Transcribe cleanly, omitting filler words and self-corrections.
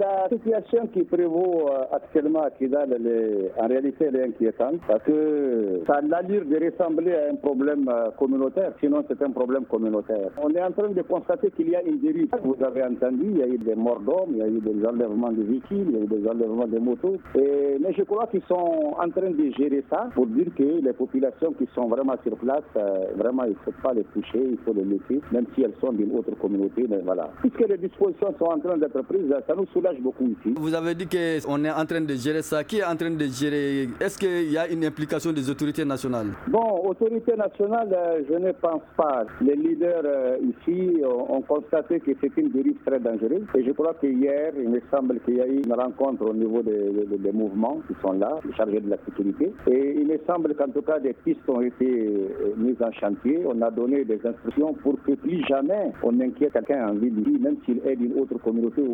La situation qui prévaut actuellement à Kidal, en réalité, elle est inquiétante parce que ça a l'allure de ressembler à un problème communautaire, sinon c'est un problème communautaire. On est en train de constater qu'il y a une dérive. Vous avez entendu, il y a eu des morts d'hommes, il y a eu des enlèvements de véhicules, il y a eu des enlèvements de motos. Mais je crois qu'ils sont en train de gérer ça pour dire que les populations qui sont vraiment sur place, vraiment il ne faut pas les toucher, il faut les laisser, même si elles sont d'une autre communauté. Mais voilà. Puisque les dispositions sont en train d'être prises, ça nous soulage beaucoup ici. Vous avez dit qu'on est en train de gérer ça. Qui est en train de gérer? Est-ce qu'il y a une implication des autorités nationales? Bon, autorités nationales, je ne pense pas. Les leaders ici ont constaté que c'est une dérive très dangereuse. Et je crois qu'hier, il me semble qu'il y a eu une rencontre au niveau des mouvements qui sont là, chargés de la sécurité. Et il me semble qu'en tout cas, des pistes ont été mises en chantier. On a donné des instructions pour que plus jamais on inquiète quelqu'un en ville ici, même s'il est d'une autre communauté.